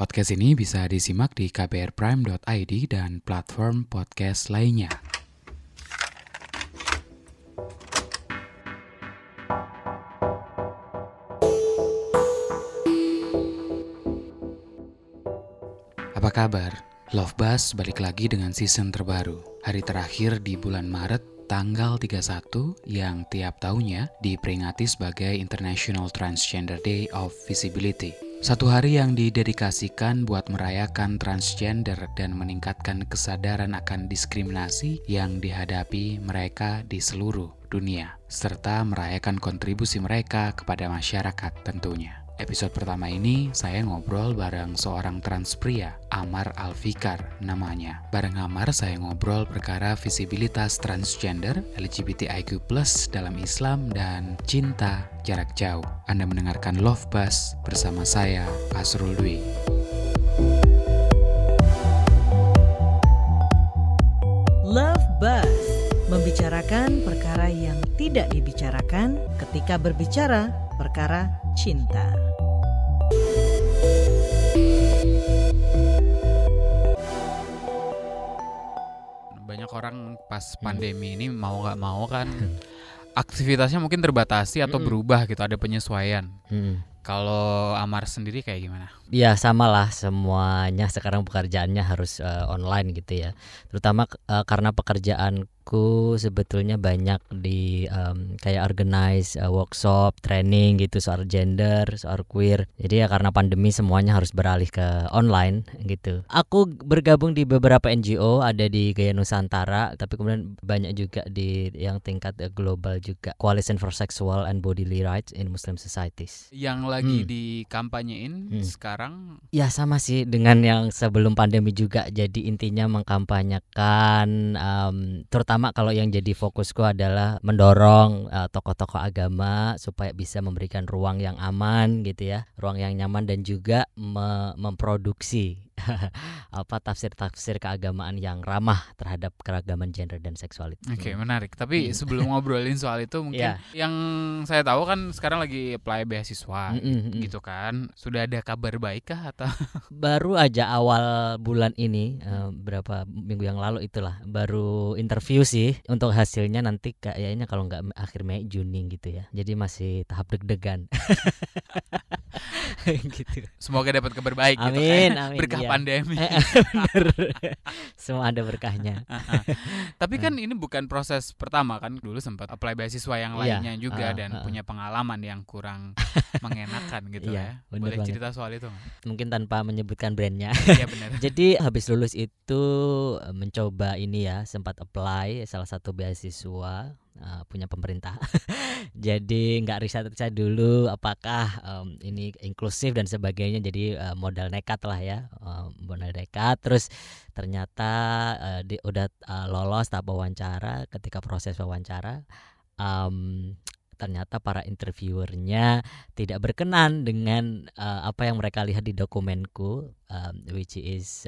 Podcast ini bisa disimak di kbrprime.id dan platform podcast lainnya. Apa kabar? Love Buzz balik lagi dengan season terbaru. Hari terakhir di bulan Maret, tanggal 31 yang tiap tahunnya diperingati sebagai International Transgender Day of Visibility. Satu hari yang didedikasikan buat merayakan transgender dan meningkatkan kesadaran akan diskriminasi yang dihadapi mereka di seluruh dunia, serta merayakan kontribusi mereka kepada masyarakat tentunya. Episode pertama ini saya ngobrol bareng seorang trans pria, Amar Alfikar namanya. Bareng Amar saya ngobrol perkara visibilitas transgender, LGBTIQ+ dalam Islam dan cinta jarak jauh. Anda mendengarkan Love Buzz bersama saya, Asrul Dwi. Love Buzz, membicarakan perkara yang tidak dibicarakan ketika berbicara perkara cinta. Banyak orang pas pandemi ini mau gak mau kan aktivitasnya mungkin terbatasi atau berubah gitu, ada penyesuaian. Kalau Amar sendiri kayak gimana? Ya sama lah, semuanya sekarang pekerjaannya harus online gitu ya. Terutama karena pekerjaanku sebetulnya banyak di kayak organize workshop, training gitu soal gender, soal queer. Jadi ya karena pandemi semuanya harus beralih ke online gitu. Aku bergabung di beberapa NGO, ada di Gaya Nusantara, tapi kemudian banyak juga di yang tingkat global juga. Coalition for Sexual and Bodily Rights in Muslim Societies. Yang lagi dikampanyein sekarang? Ya sama sih dengan yang sebelum pandemi juga. Jadi intinya mengkampanyekan, terutama kalau yang jadi fokusku adalah mendorong tokoh-tokoh agama supaya bisa memberikan ruang yang aman gitu ya, ruang yang nyaman, dan juga memproduksi tafsir-tafsir keagamaan yang ramah terhadap keragaman gender dan seksualitas. Oke, menarik. Tapi sebelum ngobrolin soal itu mungkin yang saya tahu kan sekarang lagi apply beasiswa gitu kan. Sudah ada kabar baik kah atau? Baru aja awal bulan ini, berapa minggu yang lalu itulah, baru interview sih. Untuk hasilnya nanti kayaknya kalau nggak akhir Mei Juni gitu ya. Jadi masih tahap deg-degan. Gitu. Semoga dapat kabar baik. Amin, gitu kan. amin. Berkah iya. pandemi. Bener. Semua ada berkahnya. Tapi kan ini bukan proses pertama kan, dulu sempat apply beasiswa yang lainnya juga dan punya pengalaman yang kurang mengenakan gitu ya. Boleh banget. cerita soal itu nggak? Mungkin tanpa menyebutkan brandnya. Iya benar. Jadi habis lulus itu mencoba ini ya, sempat apply salah satu beasiswa punya pemerintah. Jadi nggak riset dulu apakah ini inklusif dan sebagainya. Jadi modal nekat lah ya, modal nekat. Terus ternyata udah lolos tahap wawancara. Ketika proses wawancara, ternyata para interviewernya tidak berkenan dengan apa yang mereka lihat di dokumenku, which is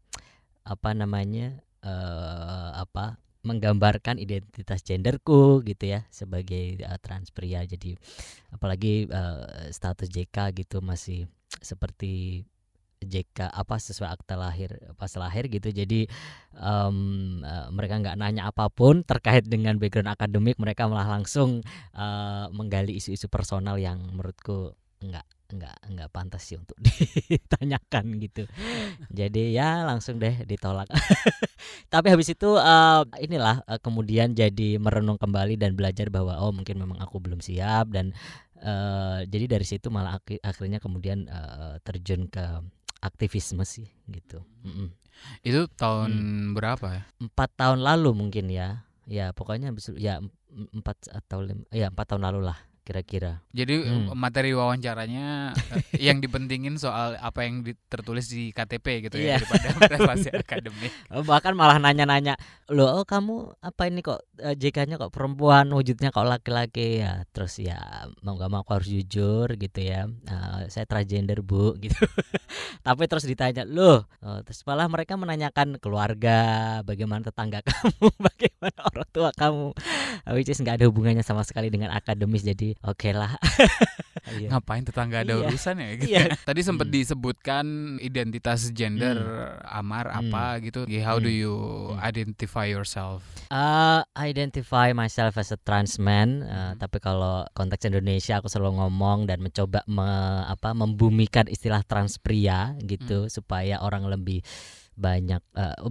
menggambarkan identitas genderku gitu ya, sebagai trans pria. Jadi apalagi status JK gitu masih seperti JK sesuai akta lahir pas lahir gitu. Jadi mereka nggak nanya apapun terkait dengan background akademik, mereka malah langsung menggali isu-isu personal yang menurutku nggak pantas sih untuk ditanyakan gitu. Jadi ya langsung deh ditolak. Tapi habis itu kemudian jadi merenung kembali dan belajar bahwa mungkin memang aku belum siap, dan jadi dari situ malah akhirnya kemudian terjun ke aktivisme sih gitu. Itu tahun berapa ya? 4 tahun lalu mungkin ya. Ya pokoknya 4 tahun lalu lah kira-kira. Jadi materi wawancaranya yang dipentingin soal apa yang tertulis di KTP gitu ya, daripada prestasi akademik. Bahkan malah nanya-nanya, loh kamu apa ini kok JK-nya kok perempuan, wujudnya kok laki-laki ya. Terus ya mau gak mau aku harus jujur gitu ya, saya transgender bu gitu. Tapi terus ditanya, loh terus malah mereka menanyakan keluarga, bagaimana tetangga kamu, bagaimana orang tua kamu, which is gak ada hubungannya sama sekali dengan akademis. Jadi oke lah. Iya. Ngapain tetangga ada Iya. urusan ya gitu. Iya. Tadi sempat disebutkan identitas gender Amar apa gitu. How do you identify yourself? Identify myself as a trans man, tapi kalau konteks Indonesia aku selalu ngomong dan mencoba membumikan istilah trans pria gitu supaya orang lebih banyak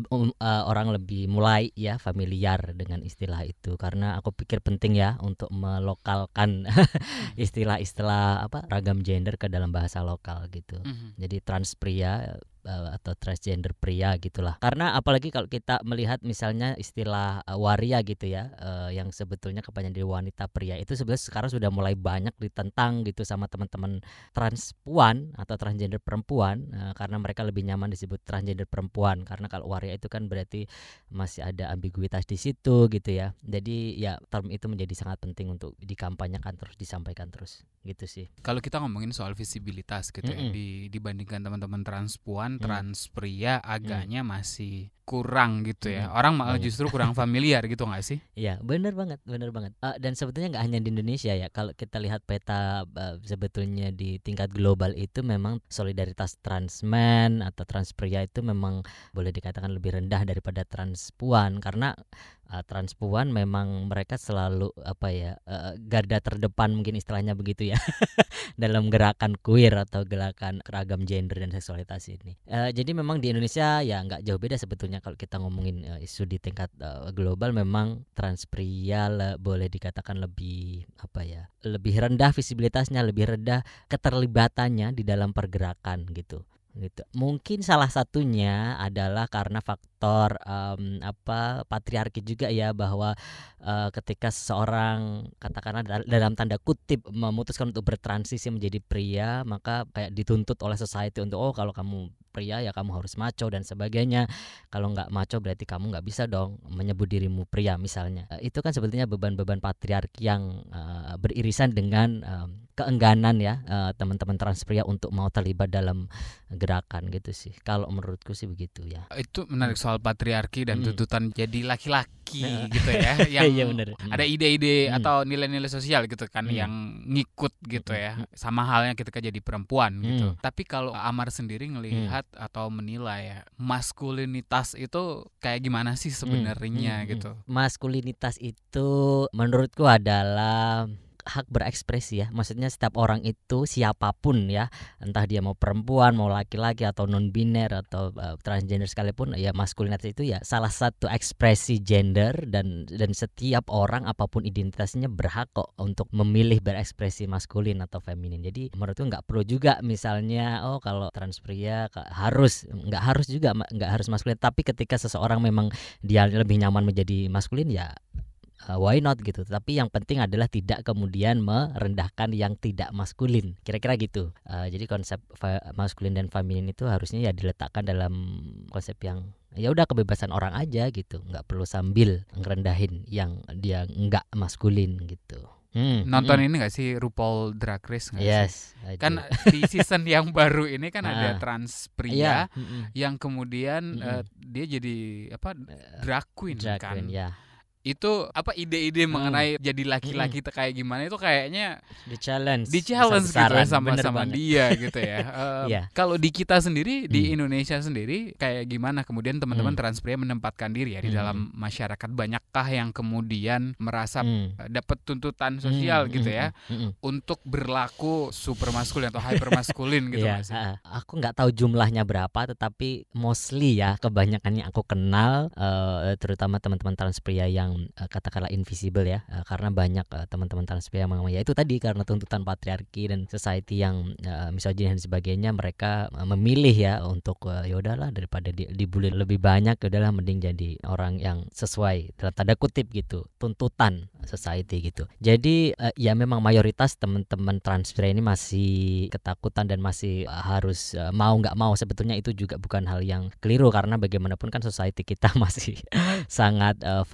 orang lebih mulai ya familiar dengan istilah itu, karena aku pikir penting ya untuk melokalkan istilah-istilah ragam gender ke dalam bahasa lokal gitu. Jadi trans pria atau transgender pria gitulah. Karena apalagi kalau kita melihat misalnya istilah waria gitu ya, yang sebetulnya kepanjangan dari wanita pria, itu sebenarnya sekarang sudah mulai banyak ditentang gitu sama teman-teman transpuan atau transgender perempuan, karena mereka lebih nyaman disebut transgender perempuan, karena kalau waria itu kan berarti masih ada ambiguitas di situ gitu ya. Jadi ya term itu menjadi sangat penting untuk dikampanyekan terus, disampaikan terus gitu sih. Kalau kita ngomongin soal visibilitas gitu ya, dibandingkan teman-teman transpuan, trans pria agaknya masih kurang gitu ya. Orang malah justru kurang familiar gitu nggak sih? Iya, benar banget. Dan sebetulnya nggak hanya di Indonesia ya. Kalau kita lihat peta sebetulnya di tingkat global itu memang solidaritas transman atau trans pria itu memang boleh dikatakan lebih rendah daripada transpuan, karena transpuan memang mereka selalu garda terdepan mungkin istilahnya begitu ya dalam gerakan queer atau gerakan keragam gender dan seksualitas ini. Jadi memang di Indonesia ya nggak jauh beda sebetulnya kalau kita ngomongin isu di tingkat global. Memang trans pria boleh dikatakan lebih lebih rendah visibilitasnya, lebih rendah keterlibatannya di dalam pergerakan gitu. Mungkin salah satunya adalah karena faktor patriarki juga ya, bahwa ketika seseorang katakanlah dalam tanda kutip memutuskan untuk bertransisi menjadi pria, maka kayak dituntut oleh society untuk kalau kamu pria ya kamu harus maco dan sebagainya. Kalau nggak maco berarti kamu nggak bisa dong menyebut dirimu pria misalnya. Itu kan sebetulnya beban-beban patriarki yang beririsan dengan keengganan ya teman-teman trans pria untuk mau terlibat dalam gerakan gitu sih. Kalau menurutku sih begitu ya. Itu menarik soal patriarki dan tuntutan jadi laki-laki gitu ya, yang iya, bener. ada ide-ide atau nilai-nilai sosial gitu kan yang ngikut gitu ya. Sama halnya ketika jadi perempuan gitu. Tapi kalau Amar sendiri ngelihat atau menilai ya, maskulinitas itu kayak gimana sih sebenarnya gitu? Maskulinitas itu menurutku adalah hak berekspresi ya. Maksudnya setiap orang itu siapapun ya, entah dia mau perempuan, mau laki-laki atau non biner atau transgender sekalipun, ya maskulinitas itu ya salah satu ekspresi gender, dan setiap orang apapun identitasnya berhak kok untuk memilih berekspresi maskulin atau feminin. Jadi menurutku nggak perlu juga misalnya kalau trans pria nggak harus maskulin, tapi ketika seseorang memang dia lebih nyaman menjadi maskulin ya why not gitu. Tapi yang penting adalah tidak kemudian merendahkan yang tidak maskulin, kira-kira gitu. Jadi konsep maskulin dan feminin itu harusnya ya diletakkan dalam konsep yang ya udah kebebasan orang aja gitu, nggak perlu sambil ngerendahin yang dia nggak maskulin gitu. Nonton ini gak sih RuPaul Drag Race gak Yes, sih? Kan di season yang baru ini kan ada trans pria yang kemudian dia jadi drag queen kan. Itu ide-ide mengenai jadi laki-laki itu kayak gimana, itu kayaknya di challenge gitu ya sama dia gitu ya. Kalau di kita sendiri di Indonesia sendiri kayak gimana kemudian teman-teman trans pria menempatkan diri ya di dalam masyarakat? Banyakkah yang kemudian merasa dapat tuntutan sosial gitu ya untuk berlaku super maskulin atau hyper maskulin gitu masih? Aku nggak tahu jumlahnya berapa, tetapi mostly ya kebanyakan yang aku kenal terutama teman-teman trans pria yang katakanlah invisible ya, karena banyak teman-teman trans pria yang ya itu tadi karena tuntutan patriarki dan society yang misogyn dan sebagainya, mereka memilih ya untuk ya udahlah daripada dibully lebih banyak, ya udahlah mending jadi orang yang sesuai dalam tanda kutip gitu tuntutan society gitu. Jadi ya memang mayoritas teman-teman trans pria ini masih ketakutan dan masih harus mau nggak mau. Sebetulnya itu juga bukan hal yang keliru, karena bagaimanapun kan society kita masih sangat fobik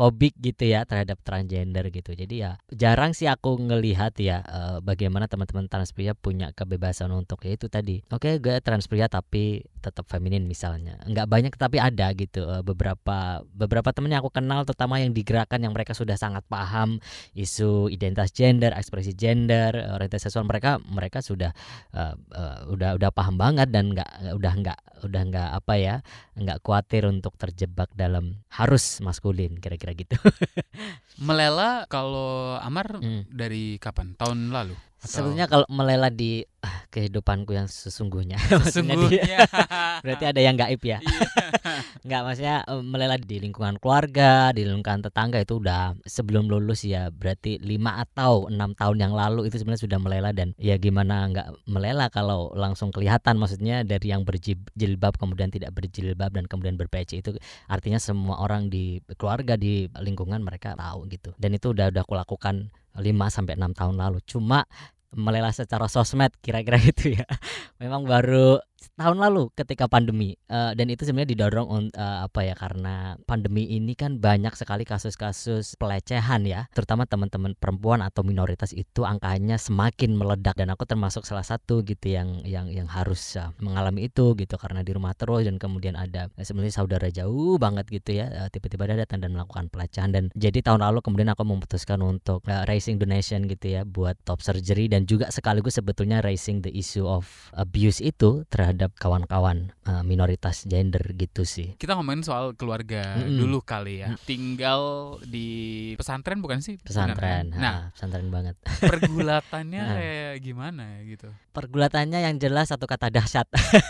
gitu ya terhadap transgender gitu. Jadi ya jarang sih aku ngelihat ya bagaimana teman-teman transpria punya kebebasan untuk ya itu tadi. Oke, gue transpria tapi tetap feminin misalnya. Enggak banyak tapi ada gitu. Beberapa temen yang aku kenal terutama yang digerakkan yang mereka sudah sangat paham isu identitas gender, ekspresi gender, orientasi seksual, mereka sudah udah paham banget dan nggak apa ya, nggak khawatir untuk terjebak dalam harus maskulin kira-kira gitu. Melela kalau Amar dari kapan? Tahun lalu? Sebenarnya kalau melela di kehidupanku yang sesungguhnya, Sesungguhnya berarti ada yang gaib ya. Nggak, maksudnya melela di lingkungan keluarga, di lingkungan tetangga itu udah sebelum lulus ya, berarti 5 atau 6 tahun yang lalu itu sebenarnya sudah melela. Dan ya gimana nggak melela kalau langsung kelihatan, maksudnya dari yang berjilbab kemudian tidak berjilbab dan kemudian berpeci, itu artinya semua orang di keluarga, di lingkungan mereka tahu gitu. Dan itu udah aku lakukan 5-6 tahun lalu. Cuma melela secara sosmed kira-kira gitu ya memang baru tahun lalu ketika pandemi, dan itu sebenarnya didorong karena pandemi ini kan banyak sekali kasus-kasus pelecehan ya, terutama teman-teman perempuan atau minoritas itu angkanya semakin meledak, dan aku termasuk salah satu gitu yang harus mengalami itu gitu karena di rumah terus, dan kemudian ada sebenarnya saudara jauh banget gitu ya, tiba-tiba dia datang dan melakukan pelecehan. Dan jadi tahun lalu kemudian aku memutuskan untuk raising donation gitu ya buat top surgery, dan juga sekaligus sebetulnya raising the issue of abuse itu terhadap kawan-kawan minoritas gender gitu sih. Kita ngomongin soal keluarga dulu kali ya. Tinggal di pesantren bukan sih? Pesantren. Nah, pesantren banget. Pergulatannya kayak gimana gitu? Pergulatannya yang jelas satu kata, dahsyat.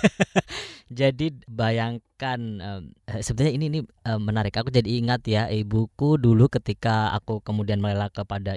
Jadi bayangkan, sebenarnya ini menarik. Aku jadi ingat ya ibuku dulu ketika aku kemudian melela kepada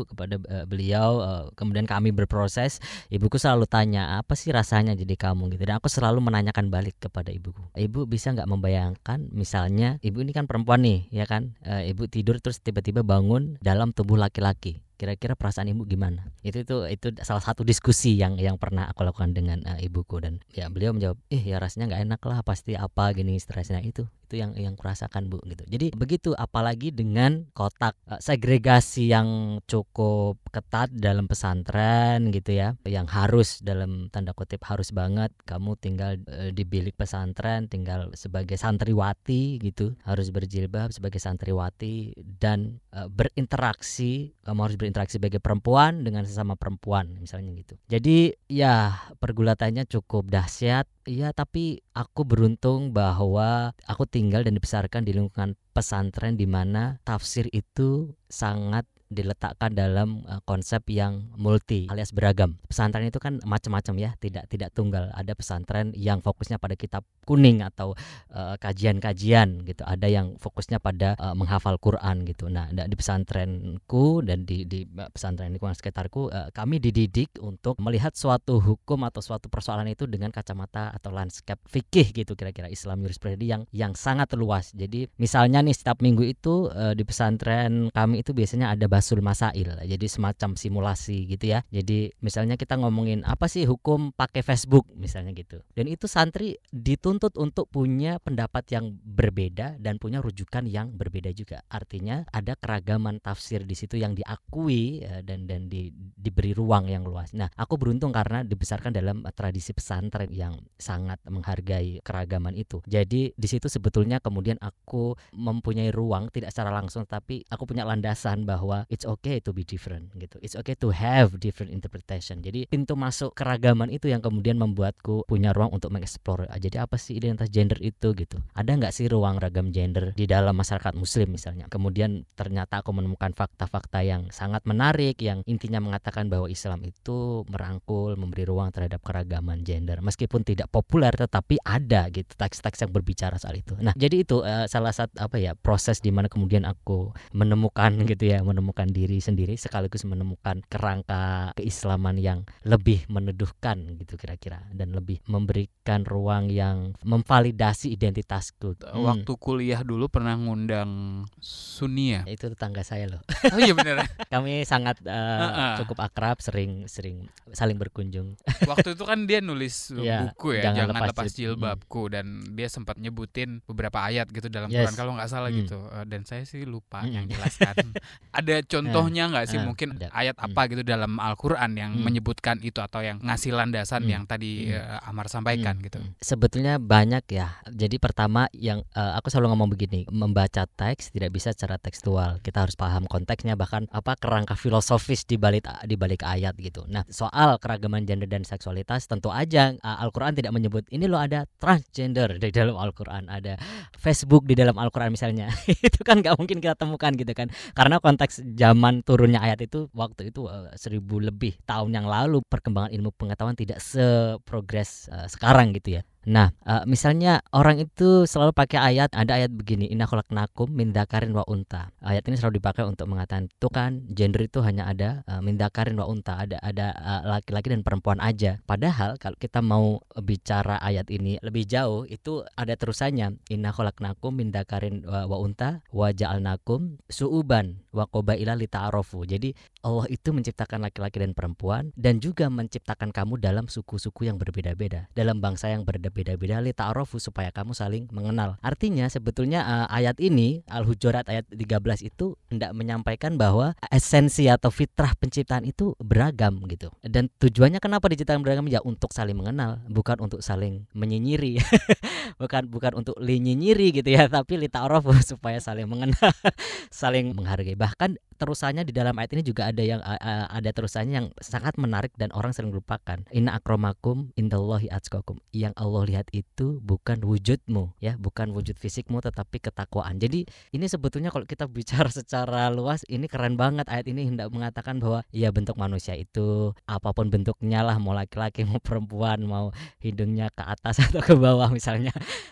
beliau, kemudian kami berproses. Ibuku selalu tanya, apa sih rasanya jadi kamu gitu. Dan aku selalu menanyakan balik kepada ibuku, ibu bisa nggak membayangkan misalnya ibu ini kan perempuan nih ya kan, ibu tidur terus tiba-tiba bangun dalam tubuh laki-laki, kira-kira perasaan ibu gimana? Itu salah satu diskusi yang pernah aku lakukan dengan ibuku, dan ya beliau menjawab, ya rasanya nggak enak lah, pasti apa gini stresnya. Itu yang kurasakan Bu gitu. Jadi begitu, apalagi dengan kotak segregasi yang cukup ketat dalam pesantren gitu ya, yang harus dalam tanda kutip harus banget kamu tinggal di bilik pesantren, tinggal sebagai santriwati gitu, harus berjilbab sebagai santriwati, dan berinteraksi, kamu harus berinteraksi sebagai perempuan dengan sesama perempuan misalnya gitu. Jadi ya pergulatannya cukup dahsyat. Iya, tapi aku beruntung bahwa aku tinggal dan dibesarkan di lingkungan pesantren di mana tafsir itu sangat diletakkan dalam konsep yang multi alias beragam. Pesantren itu kan macam-macam ya, tidak tunggal. Ada pesantren yang fokusnya pada kitab kuning atau kajian-kajian gitu. Ada yang fokusnya pada menghafal Quran gitu. Nah, di pesantrenku dan di pesantren lingkungan sekitarku, kami dididik untuk melihat suatu hukum atau suatu persoalan itu dengan kacamata atau landscape fikih gitu, kira-kira Islam jurisprudensi yang sangat luas. Jadi misalnya nih setiap minggu itu di pesantren kami itu biasanya ada basul masail, jadi semacam simulasi gitu ya. Jadi misalnya kita ngomongin apa sih hukum pakai Facebook misalnya gitu, dan itu santri dituntut untuk punya pendapat yang berbeda dan punya rujukan yang berbeda juga. Artinya ada keragaman tafsir di situ yang diakui dan diberi ruang yang luas. Nah, aku beruntung karena dibesarkan dalam tradisi pesantren yang sangat menghargai keragaman itu. Jadi di situ sebetulnya kemudian aku mempunyai ruang, tidak secara langsung tapi aku punya landasan bahwa it's okay to be different gitu. It's okay to have different interpretation. Jadi pintu masuk keragaman itu yang kemudian membuatku punya ruang untuk mengeksplor. Jadi apa sih identitas gender itu gitu? Ada nggak sih ruang ragam gender di dalam masyarakat muslim misalnya? Kemudian ternyata aku menemukan fakta-fakta yang sangat menarik yang intinya mengatakan bahwa Islam itu merangkul, memberi ruang terhadap keragaman gender. Meskipun tidak populer tetapi ada gitu teks-teks yang berbicara soal itu. Nah, jadi itu salah satu proses di mana kemudian aku menemukan gitu ya, menemukan menemukan diri sendiri sekaligus menemukan kerangka keislaman yang lebih meneduhkan gitu kira-kira, dan lebih memberikan ruang yang memvalidasi identitasku. Waktu kuliah dulu pernah ngundang Sunni ya? Itu tetangga saya loh. Oh iya bener. Kami sangat cukup akrab, sering saling berkunjung. Waktu itu kan dia nulis Iya, buku ya, Jangan Jangan Lepas Lepas Jilbabku, dan dia sempat nyebutin beberapa ayat gitu dalam Quran kalau nggak salah gitu. Dan saya sih lupa yang jelaskan. Ada contohnya nggak sih mungkin ada. ayat apa gitu dalam Al-Quran yang menyebutkan itu atau yang ngasih landasan yang tadi Amar sampaikan gitu? Sebetulnya banyak ya. Jadi pertama yang aku selalu ngomong begini, membaca teks tidak bisa secara tekstual. Kita harus paham konteksnya, bahkan apa kerangka filosofis di balik ayat gitu. Nah, soal keragaman gender dan seksualitas, tentu aja Al-Quran tidak menyebut ini loh ada transgender di dalam Al-Quran, ada Facebook di dalam Al-Quran misalnya. Itu kan nggak mungkin kita temukan gitu kan, karena konteks zaman turunnya ayat itu waktu itu 1000 lebih tahun yang lalu, perkembangan ilmu pengetahuan tidak seprogres sekarang gitu ya. Nah, misalnya orang itu selalu pakai ada ayat begini, inna khalaqnakum min dzakarin wa unta. Ayat ini selalu dipakai untuk mengatakan itu kan gender itu hanya ada min dzakarin wa unta, ada laki-laki dan perempuan aja. Padahal kalau kita mau bicara ayat ini lebih jauh, itu ada terusannya, inna khalaqnakum min dzakarin wa unta wa ja'alnakum su'uban wa qabaila lita'arafu. Jadi Allah itu menciptakan laki-laki dan perempuan, dan juga menciptakan kamu dalam suku-suku yang berbeda-beda, dalam bangsa yang berbeda-beda, lita'arafu, supaya kamu saling mengenal. Artinya sebetulnya ayat ini, Al-Hujurat ayat 13 itu hendak menyampaikan bahwa esensi atau fitrah penciptaan itu beragam gitu. Dan tujuannya kenapa diciptakan beragam? Ya untuk saling mengenal, bukan untuk saling menyinyiri. bukan untuk nyinyiri gitu ya, tapi lita'arafu supaya saling mengenal, saling menghargai. Bahkan terusannya di dalam ayat ini juga ada terusannya yang sangat menarik dan orang sering lupakan. Inna akramakum indallahi atqakum. Yang Allah lihat itu bukan wujudmu ya, bukan wujud fisikmu, tetapi ketakwaan. Jadi ini sebetulnya kalau kita bicara secara luas, ini keren banget. Ayat ini hendak mengatakan bahwa ya bentuk manusia itu apapun bentuknya lah, mau laki-laki mau perempuan, mau hidungnya ke atas atau ke bawah misalnya.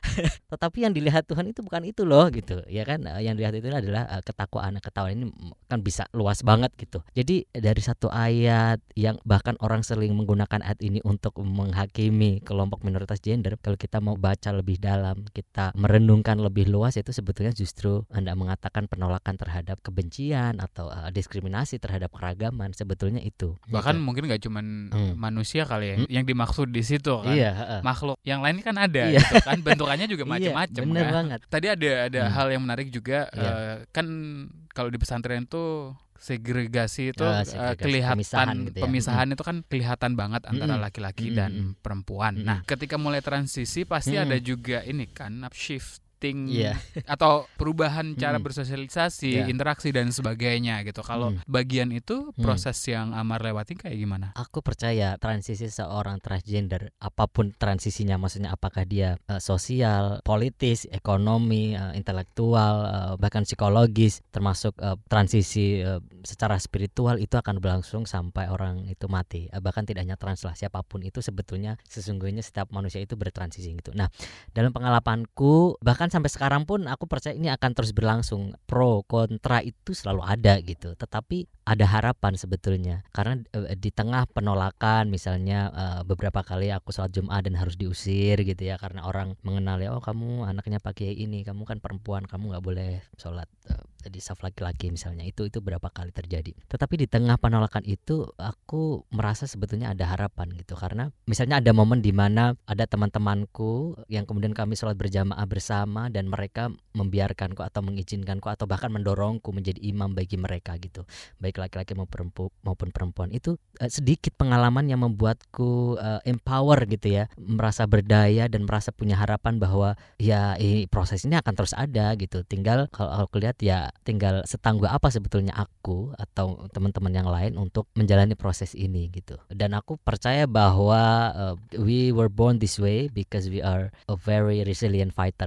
Tetapi yang dilihat Tuhan itu bukan itu loh gitu ya kan. Yang dilihat itu adalah ketakwaan. Ketakwaan ini kan bisa luas banget gitu. Jadi dari satu ayat yang bahkan orang sering menggunakan ayat ini untuk menghakimi kelompok minoritas gender, kalau kita mau baca lebih dalam, kita merenungkan lebih luas, itu sebetulnya justru hendak mengatakan penolakan terhadap kebencian atau diskriminasi terhadap keragaman. Sebetulnya itu. Bahkan gitu. mungkin nggak cuman manusia kali ya yang dimaksud di situ kan. Iya, makhluk yang lain kan ada gitu kan, bentukannya juga macam-macam bener kan. banget. Tadi ada hal yang menarik juga, kan kalau di pesantren tuh segregasi itu kelihatan pemisahan itu kan kelihatan banget antara laki-laki dan perempuan. Nah, ketika mulai transisi pasti ada juga ini kan shifting atau perubahan cara bersosialisasi, interaksi dan sebagainya gitu. Kalau bagian itu proses yang Amar lewati kayak gimana? Aku percaya transisi seorang transgender, apapun transisinya, maksudnya apakah dia sosial, politis, ekonomi, intelektual, bahkan psikologis, termasuk transisi secara spiritual, itu akan berlangsung sampai orang itu mati. Bahkan tidak hanya trans lah, siapapun itu sebetulnya sesungguhnya setiap manusia itu bertransisi gitu. Nah, dalam pengalamanku bahkan sampai sekarang pun aku percaya ini akan terus berlangsung. Pro kontra itu selalu ada gitu. Tetapi ada harapan sebetulnya, karena di tengah penolakan misalnya beberapa kali aku sholat Jumat dan harus diusir gitu ya, karena orang mengenal ya, oh kamu anaknya Pak Kiai ini, kamu kan perempuan, kamu nggak boleh sholat di saf laki-laki misalnya. Itu berapa kali terjadi. Tetapi di tengah penolakan itu aku merasa sebetulnya ada harapan gitu, karena misalnya ada momen di mana ada teman-temanku yang kemudian kami sholat berjamaah bersama, dan mereka membiarkanku atau mengizinkanku atau bahkan mendorongku menjadi imam bagi mereka gitu, baik laki-laki maupun perempuan. Itu sedikit pengalaman yang membuatku empower gitu ya, merasa berdaya dan merasa punya harapan bahwa ya proses ini akan terus ada gitu. Tinggal kalau aku lihat ya, tinggal setangguh apa sebetulnya aku atau teman-teman yang lain untuk menjalani proses ini gitu. Dan aku percaya bahwa we were born this way because we are a very resilient fighter gitu.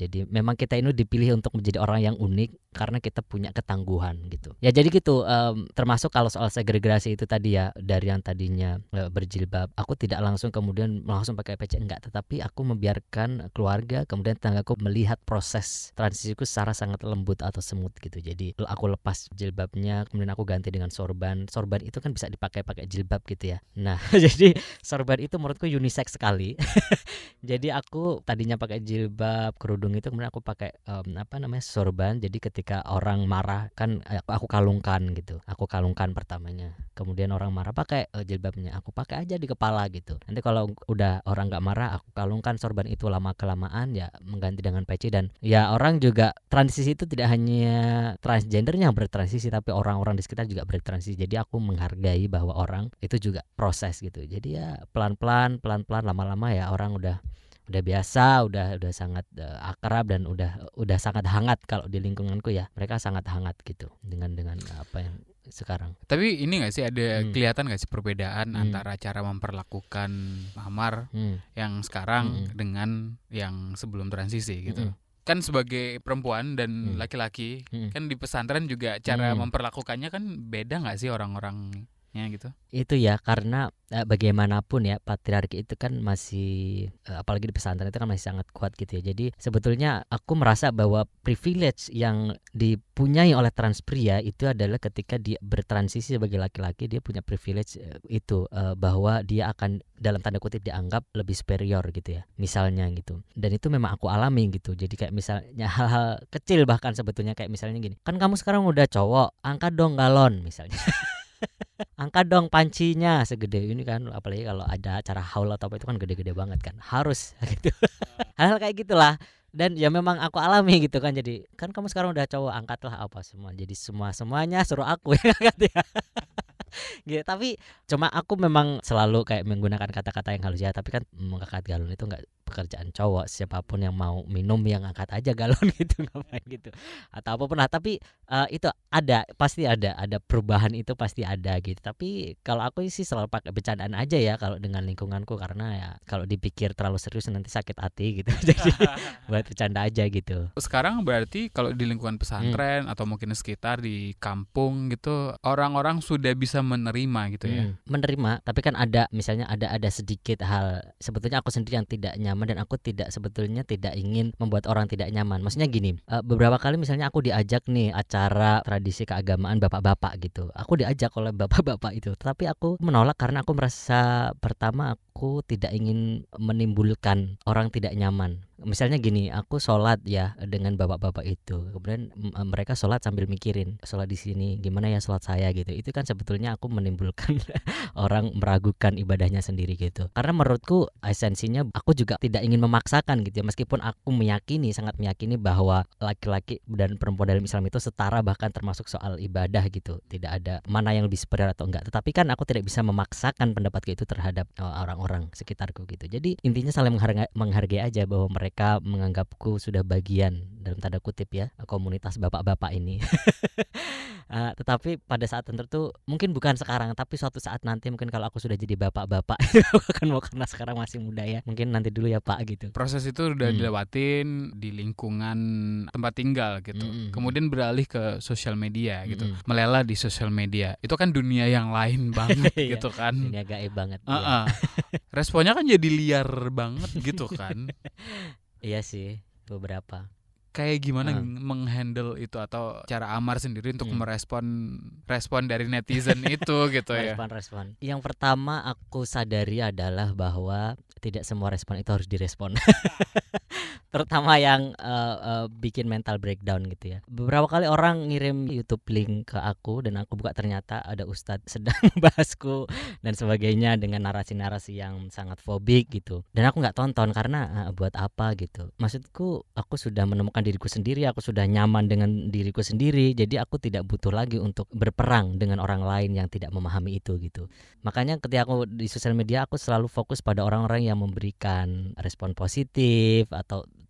Jadi memang kita ini dipilih untuk menjadi orang yang unik karena kita punya ketangguhan gitu. Ya jadi gitu, termasuk kalau soal segregasi itu tadi ya, dari yang tadinya berjilbab, aku tidak langsung kemudian langsung pakai peci, enggak, tetapi aku membiarkan keluarga kemudian tetanggaku melihat proses transisiku secara sangat lembut atau semut gitu. Jadi aku lepas jilbabnya, kemudian aku ganti dengan sorban. Sorban itu kan bisa dipakai jilbab gitu ya. Nah, jadi sorban itu menurutku unisex sekali. Jadi aku tadinya pakai jilbab, kerudung itu, kemudian aku pakai sorban. Jadi ketika orang marah kan aku kalungkan gitu. Aku kalungkan pertamanya. Kemudian orang marah pakai jilbabnya, aku pakai aja di kepala gitu. Nanti kalau udah orang nggak marah, aku kalungkan sorban itu, lama kelamaan ya mengganti dengan peci. Dan ya orang juga transisi itu tidak hanya transgendernya yang bertransisi, tapi orang-orang di sekitar juga bertransisi. Jadi aku menghargai bahwa orang itu juga proses gitu. Jadi ya pelan-pelan lama-lama ya orang udah biasa, udah sangat akrab dan udah sangat hangat. Kalau di lingkunganku ya mereka sangat hangat gitu dengan apa yang sekarang. Tapi ini nggak sih ada kelihatan nggak sih perbedaan antara cara memperlakukan Amar yang sekarang dengan yang sebelum transisi gitu? Kan sebagai perempuan dan laki-laki kan di pesantren juga cara memperlakukannya kan beda nggak sih orang-orangnya gitu? Itu ya karena bagaimanapun ya patriarki itu kan masih apalagi di pesantren itu kan masih sangat kuat gitu ya. Jadi sebetulnya aku merasa bahwa privilege yang dipunyai oleh trans pria itu adalah ketika dia bertransisi sebagai laki-laki, dia punya privilege itu bahwa dia akan dalam tanda kutip dianggap lebih superior gitu ya misalnya gitu. Dan itu memang aku alami gitu. Jadi kayak misalnya hal-hal kecil bahkan sebetulnya kayak misalnya gini, kan kamu sekarang udah cowok, angkat dong galon misalnya. Angkat dong pancinya segede ini kan, apalagi kalau ada acara haul atau apa itu kan gede-gede banget kan, harus gitu. Hal-hal kayak gitulah. Dan ya memang aku alami gitu kan. Jadi kan kamu sekarang udah cowok, angkatlah apa semua. Jadi semuanya suruh aku ya angkat ya. Gitu. Tapi cuma aku memang selalu kayak menggunakan kata-kata yang halus ya. Tapi kan mengangkat galon itu nggak pekerjaan cowok. Siapapun yang mau minum yang angkat aja galon gitu, ngapain gitu atau apapun lah. Tapi itu pasti ada perubahan, itu pasti ada gitu. Tapi kalau aku sih selalu pakai bercandaan aja ya kalau dengan lingkunganku, karena ya kalau dipikir terlalu serius nanti sakit hati gitu. Jadi buat bercanda aja gitu. Sekarang berarti kalau di lingkungan pesantren atau mungkin sekitar di kampung gitu, orang-orang sudah bisa menerima gitu ya. Menerima, tapi kan ada misalnya ada sedikit hal sebetulnya aku sendiri yang tidak nyaman, dan aku sebetulnya tidak ingin membuat orang tidak nyaman. Maksudnya gini, beberapa kali misalnya aku diajak nih acara tradisi keagamaan bapak-bapak gitu. Aku diajak oleh bapak-bapak itu, tapi aku menolak karena aku merasa pertama aku tidak ingin menimbulkan orang tidak nyaman. Misalnya gini, aku sholat ya dengan bapak-bapak itu, kemudian mereka sholat sambil mikirin sholat di sini gimana ya sholat saya gitu. Itu kan sebetulnya aku menimbulkan orang meragukan ibadahnya sendiri gitu. Karena menurutku esensinya aku juga tidak ingin memaksakan gitu ya, meskipun aku sangat meyakini bahwa laki-laki dan perempuan dalam Islam itu setara, bahkan termasuk soal ibadah gitu. Tidak ada mana yang lebih superior atau enggak. Tetapi kan aku tidak bisa memaksakan pendapatku itu terhadap orang-orang sekitarku gitu. Jadi intinya saling menghargai aja bahwa mereka menganggapku sudah bagian dalam tanda kutip ya komunitas bapak-bapak ini. Tetapi pada saat tertentu, mungkin bukan sekarang tapi suatu saat nanti, mungkin kalau aku sudah jadi bapak-bapak aku akan mau, karena sekarang masih muda ya, mungkin nanti dulu ya Pak gitu. Proses itu udah dilewatin di lingkungan tempat tinggal gitu. Kemudian beralih ke sosial media gitu. Melela di sosial media. Itu kan dunia yang lain banget gitu kan. Dunia gaib banget. Responnya kan jadi liar banget gitu kan. Iya sih, beberapa. Kayak gimana menghandle itu, atau cara Amar sendiri untuk respon dari netizen itu gitu ya? Respon. Yang pertama aku sadari adalah bahwa tidak semua respon itu harus direspon. Terutama yang bikin mental breakdown gitu ya. Beberapa kali orang ngirim YouTube link ke aku dan aku buka, ternyata ada ustadz sedang bahasku dan sebagainya dengan narasi-narasi yang sangat fobik gitu. Dan aku nggak tonton karena buat apa gitu. Maksudku aku sudah menemukan diriku sendiri, aku sudah nyaman dengan diriku sendiri. Jadi aku tidak butuh lagi untuk berperang dengan orang lain yang tidak memahami itu gitu. Makanya ketika aku di sosial media, aku selalu fokus pada orang-orang yang memberikan respon positif atau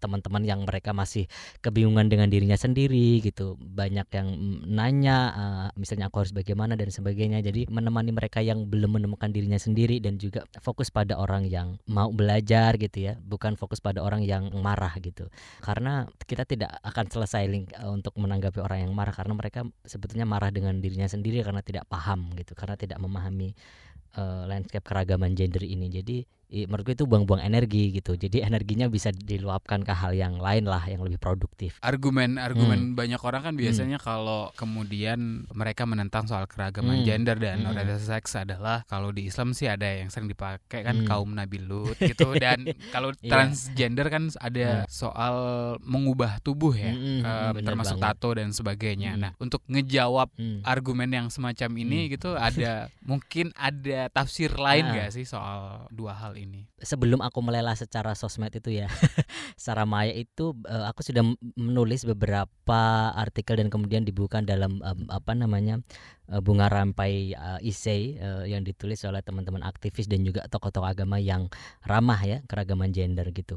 teman-teman yang mereka masih kebingungan dengan dirinya sendiri gitu. Banyak yang nanya misalnya aku harus bagaimana dan sebagainya. Jadi menemani mereka yang belum menemukan dirinya sendiri dan juga fokus pada orang yang mau belajar gitu ya, bukan fokus pada orang yang marah gitu. Karena kita tidak akan selesai untuk menanggapi orang yang marah, karena mereka sebetulnya marah dengan dirinya sendiri karena tidak paham gitu, karena tidak memahami landscape keragaman gender ini. Jadi menurutku itu buang-buang energi gitu. Jadi energinya bisa diluapkan ke hal yang lain lah, yang lebih produktif. Argumen banyak orang kan biasanya kalau kemudian mereka menentang soal keragaman gender dan orientasi seks adalah kalau di Islam sih ada yang sering dipakai kan kaum Nabi Lut gitu, dan kalau transgender kan ada soal mengubah tubuh ya, termasuk tato dan sebagainya. Nah, untuk ngejawab argumen yang semacam ini gitu, mungkin ada tafsir lain gak sih soal dua hal ini? Sebelum aku melelah secara sosmed itu ya, secara maya itu aku sudah menulis beberapa artikel dan kemudian dibuka dalam bunga rampai isei yang ditulis oleh teman-teman aktivis dan juga tokoh-tokoh agama yang ramah ya keragaman gender gitu.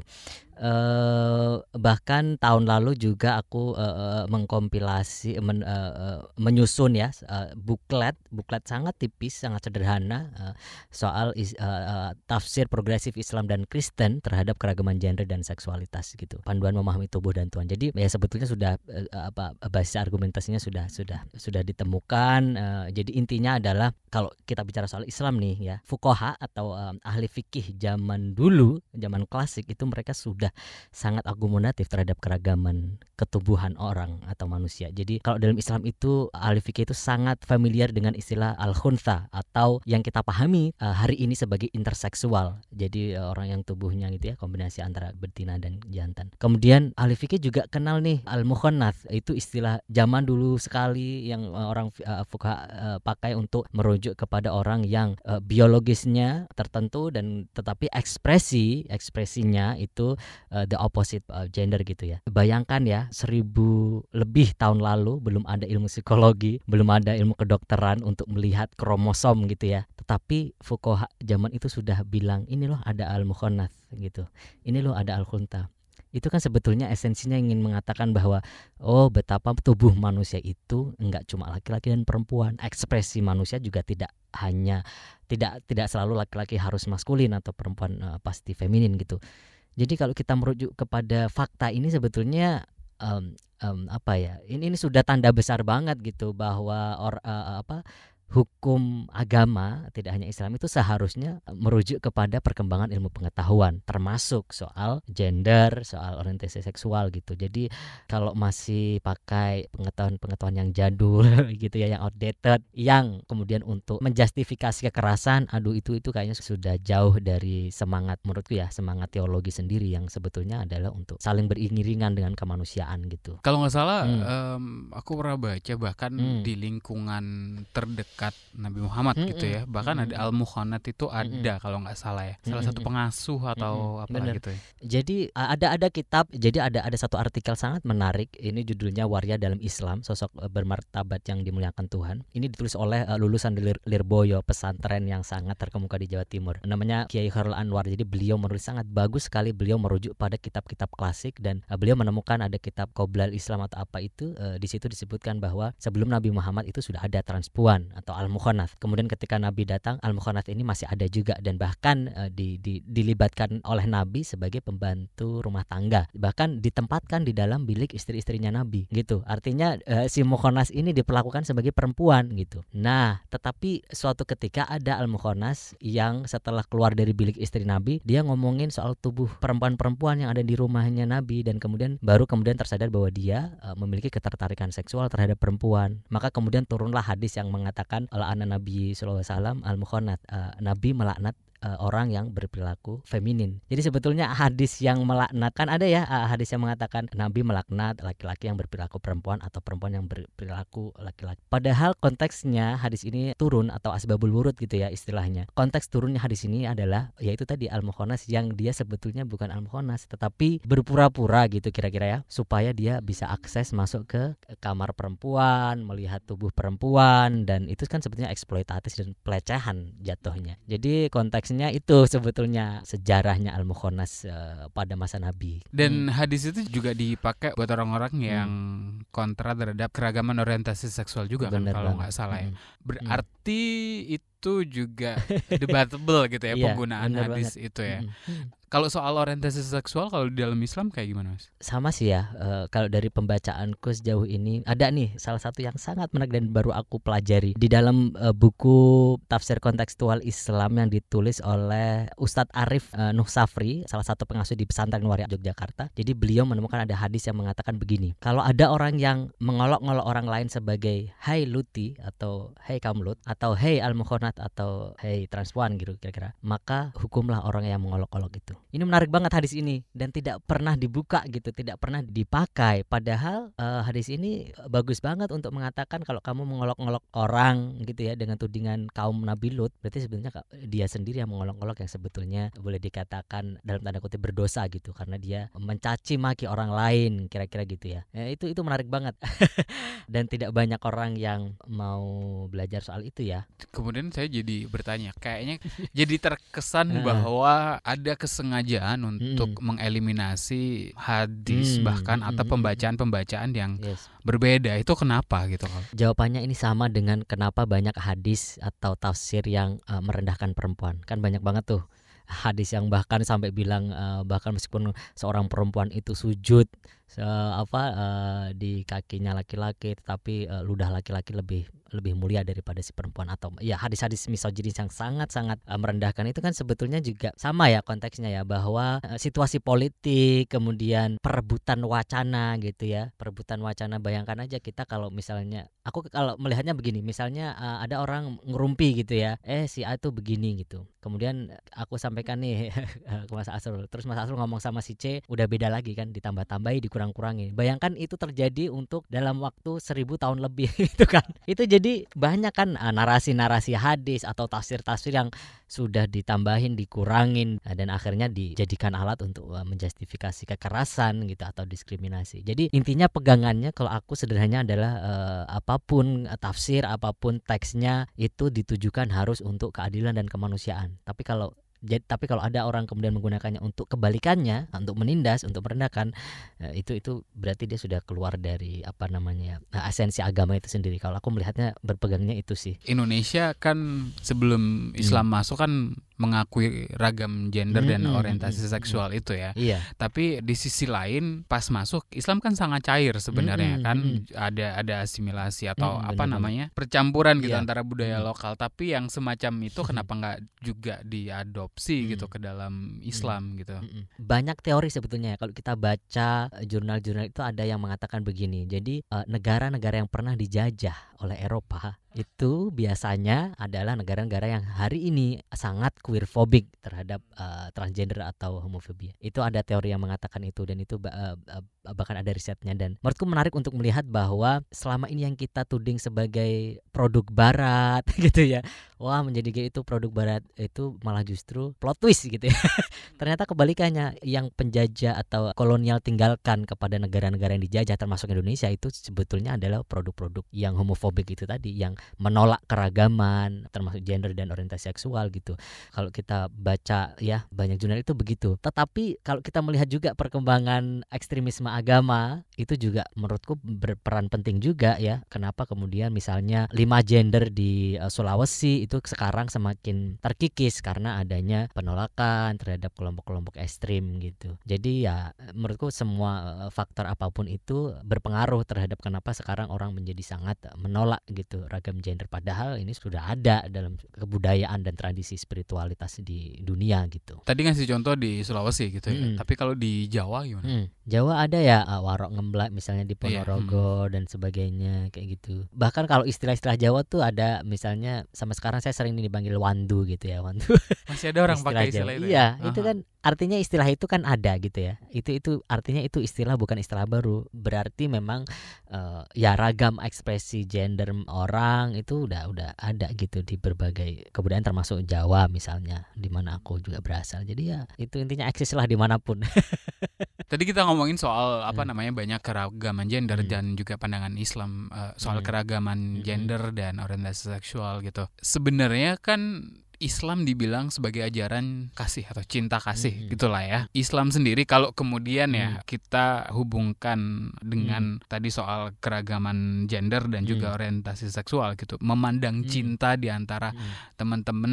Bahkan tahun lalu juga aku mengkompilasi menyusun ya buklet sangat tipis, sangat sederhana soal tafsir progresif Islam dan Kristen terhadap keragaman gender dan seksualitas gitu. Panduan memahami tubuh dan Tuhan. Jadi ya sebetulnya sudah basis argumentasinya sudah ditemukan. Jadi intinya adalah kalau kita bicara soal Islam nih ya, fuqaha atau ahli fikih zaman dulu, zaman klasik itu mereka sudah sangat argumentatif terhadap keragaman ketubuhan orang atau manusia. Jadi kalau dalam Islam itu ahli fikih itu sangat familiar dengan istilah al-khuntha atau yang kita pahami hari ini sebagai interseksual. Jadi orang yang tubuhnya gitu ya, kombinasi antara betina dan jantan. Kemudian ahli fikih juga kenal nih al-mukhannats, itu istilah zaman dulu sekali yang orang fuqaha pakai untuk merujuk kepada orang yang biologisnya tertentu dan tetapi ekspresinya itu the opposite gender gitu ya. Bayangkan ya, 1000 lebih tahun lalu belum ada ilmu psikologi, belum ada ilmu kedokteran untuk melihat kromosom gitu ya. Tetapi fuqaha zaman itu sudah bilang, ini loh ada al-mukhannats gitu. Ini loh ada al-khuntha. Itu kan sebetulnya esensinya ingin mengatakan bahwa betapa tubuh manusia itu enggak cuma laki-laki dan perempuan. Ekspresi manusia juga tidak selalu laki-laki harus maskulin atau perempuan pasti feminin gitu. Jadi kalau kita merujuk kepada fakta ini sebetulnya ini sudah tanda besar banget gitu bahwa hukum agama tidak hanya Islam itu seharusnya merujuk kepada perkembangan ilmu pengetahuan, termasuk soal gender, soal orientasi seksual gitu. Jadi kalau masih pakai pengetahuan yang jadul gitu ya, yang outdated, yang kemudian untuk menjustifikasi kekerasan, itu kayaknya sudah jauh dari semangat, menurutku ya, semangat teologi sendiri yang sebetulnya adalah untuk saling beriringan dengan kemanusiaan gitu. Kalau nggak salah aku pernah baca bahkan di lingkungan terdekat Nabi Muhammad gitu ya, bahkan ada al-mukhannats itu ada kalau nggak salah ya, salah satu pengasuh atau apa gitu ya. Jadi ada kitab, jadi ada satu artikel sangat menarik, ini judulnya Waria dalam Islam, sosok bermartabat yang dimuliakan Tuhan. Ini ditulis oleh lulusan Lirboyo, pesantren yang sangat terkemuka di Jawa Timur, namanya Kiai Khairul Anwar. Jadi beliau menulis sangat bagus sekali, beliau merujuk pada kitab-kitab klasik dan beliau menemukan ada kitab Qoblal Islam atau apa itu, di situ disebutkan bahwa sebelum Nabi Muhammad itu sudah ada transpuan atau al-mukhannats. Kemudian ketika Nabi datang, al-mukhannats ini masih ada juga dan bahkan dilibatkan oleh Nabi sebagai pembantu rumah tangga. Bahkan ditempatkan di dalam bilik istri-istrinya Nabi gitu. Artinya si mukhannats ini diperlakukan sebagai perempuan gitu. Nah, tetapi suatu ketika ada al-mukhannats yang setelah keluar dari bilik istri Nabi, dia ngomongin soal tubuh perempuan-perempuan yang ada di rumahnya Nabi dan kemudian tersadar bahwa dia memiliki ketertarikan seksual terhadap perempuan. Maka kemudian turunlah hadis yang mengatakan ala-ana Nabi sallallahu alaihi wasallam al-mukhannats, Nabi melaknat orang yang berperilaku feminin. Jadi sebetulnya hadis yang melaknat, kan ada ya hadis yang mengatakan Nabi melaknat laki-laki yang berperilaku perempuan atau perempuan yang berperilaku laki-laki. Padahal konteksnya hadis ini turun atau asbabul wurud gitu ya istilahnya. Konteks turunnya hadis ini adalah yaitu tadi al-mukhannats yang dia sebetulnya bukan al-mukhannats tetapi berpura-pura gitu kira-kira ya, supaya dia bisa akses masuk ke kamar perempuan, melihat tubuh perempuan, dan itu kan sebetulnya eksploitatif dan pelecehan jatuhnya. Jadi konteks konteksnya itu sebetulnya sejarahnya al-mukhannas pada masa Nabi. Dan hadis itu juga dipakai buat orang-orang yang kontra terhadap keragaman orientasi seksual juga kan, kalau nggak salah ya. Berarti itu juga debatable gitu ya penggunaan hadis itu ya. Kalau soal orientasi seksual kalau di dalam Islam kayak gimana, Mas? Sama sih ya, kalau dari pembacaanku sejauh ini ada nih salah satu yang sangat menarik dan baru aku pelajari di dalam buku tafsir kontekstual Islam yang ditulis oleh Ustadz Arif Nuh Safri, salah satu pengasuh di pesantren Waria Yogyakarta. Jadi beliau menemukan ada hadis yang mengatakan begini, kalau ada orang yang mengolok-ngolok orang lain sebagai hai Luti atau hai kaum Lut atau hai al-mukhonat atau hai transpuan gitu kira-kira, maka hukumlah orang yang mengolok-olok itu. Ini menarik banget hadis ini dan tidak pernah dibuka gitu, tidak pernah dipakai. Padahal hadis ini bagus banget untuk mengatakan kalau kamu mengolok-olok orang gitu ya dengan tudingan kaum Nabi Lut, berarti sebenarnya dia sendiri yang mengolok-olok yang sebetulnya boleh dikatakan dalam tanda kutip berdosa gitu karena dia mencaci maki orang lain kira-kira gitu ya. Itu menarik banget. Dan tidak banyak orang yang mau belajar soal itu ya. Kemudian saya jadi bertanya, kayaknya jadi terkesan bahwa ada kesengajaan untuk mengeliminasi hadis bahkan atau pembacaan-pembacaan yang berbeda. Itu kenapa gitu kan? Jawabannya ini sama dengan kenapa banyak hadis atau tafsir yang merendahkan perempuan. Kan banyak banget tuh hadis yang bahkan sampai bilang bahkan meskipun seorang perempuan itu sujud di kakinya laki-laki, tetapi ludah laki-laki lebih mulia daripada si perempuan, atau ya hadis-hadis misoginis yang sangat-sangat merendahkan itu kan sebetulnya juga sama ya konteksnya ya, bahwa situasi politik kemudian perebutan wacana gitu ya, perebutan wacana. Bayangkan aja kita kalau misalnya aku kalau melihatnya begini, misalnya ada orang ngerumpi gitu ya, si A itu begini gitu, kemudian aku sampaikan nih ke Mas Asrul, terus Mas Asrul ngomong sama si C udah beda lagi kan, ditambah-tambahi dikurang-kurangi. Bayangkan itu terjadi untuk dalam waktu 1000 tahun lebih itu kan. Itu jadi banyak kan narasi-narasi hadis atau tafsir-tafsir yang sudah ditambahin, dikurangin, dan akhirnya dijadikan alat untuk menjustifikasi kekerasan gitu atau diskriminasi. Jadi intinya pegangannya kalau aku sederhananya adalah apapun tafsir, apapun teksnya itu ditujukan harus untuk keadilan dan kemanusiaan. Tapi kalau ada orang kemudian menggunakannya untuk kebalikannya, untuk menindas, untuk merendahkan, itu berarti dia sudah keluar dari esensi agama itu sendiri. Kalau aku melihatnya berpegangnya itu sih. Indonesia kan sebelum Islam masuk kan mengakui ragam gender dan orientasi seksual itu ya. Iya. Tapi di sisi lain pas masuk Islam kan sangat cair sebenarnya kan, ada asimilasi atau percampuran gitu antara budaya lokal. Tapi yang semacam itu kenapa nggak juga diadopsi gitu ke dalam Islam gitu? Banyak teori sebetulnya ya. Kalau kita baca jurnal-jurnal itu ada yang mengatakan begini. Jadi negara-negara yang pernah dijajah oleh Eropa itu biasanya adalah negara-negara yang hari ini sangat queerfobik terhadap transgender atau homofobia. Itu ada teori yang mengatakan itu, dan itu bahkan ada risetnya. Dan menurutku menarik untuk melihat bahwa selama ini yang kita tuding sebagai produk barat gitu ya, wah menjadi gay itu produk barat, itu malah justru plot twist gitu ya. Ternyata kebalikannya, yang penjajah atau kolonial tinggalkan kepada negara-negara yang dijajah termasuk Indonesia itu sebetulnya adalah produk-produk yang homofobik itu tadi, yang menolak keragaman termasuk gender dan orientasi seksual gitu. Kalau kita baca ya banyak jurnal itu begitu. Tetapi kalau kita melihat juga perkembangan ekstremisme agama itu juga menurutku berperan penting juga ya. Kenapa kemudian misalnya 5 gender di Sulawesi itu sekarang semakin terkikis karena adanya penolakan terhadap kelompok-kelompok ekstrim gitu. Jadi ya menurutku semua faktor apapun itu berpengaruh terhadap kenapa sekarang orang menjadi sangat menolak gitu ragam gender, padahal ini sudah ada dalam kebudayaan dan tradisi spiritualitas di dunia gitu. Tadi ngasih contoh di Sulawesi gitu ya. Tapi kalau di Jawa gimana? Jawa ada ya warok ngemblak misalnya di Ponorogo dan sebagainya kayak gitu. Bahkan kalau istilah-istilah Jawa tuh ada misalnya, sama sekarang saya sering dipanggil wandu gitu ya, wandu. Masih ada orang pakai istilah itu. Iya, itu kan artinya istilah itu kan ada gitu ya. Itu artinya itu istilah bukan istilah baru. Berarti memang ya ragam ekspresi gender orang itu udah ada gitu di berbagai kebudayaan termasuk Jawa misalnya, di mana aku juga berasal. Jadi ya itu intinya eksis lah dimanapun. Tadi kita ngomongin soal banyak keragaman gender dan juga pandangan Islam soal keragaman gender dan orientasi seksual gitu. Sebenarnya kan Islam dibilang sebagai ajaran kasih atau cinta kasih gitulah ya. Islam sendiri kalau kemudian ya kita hubungkan dengan tadi soal keragaman gender dan juga orientasi seksual gitu, memandang cinta di antara teman-teman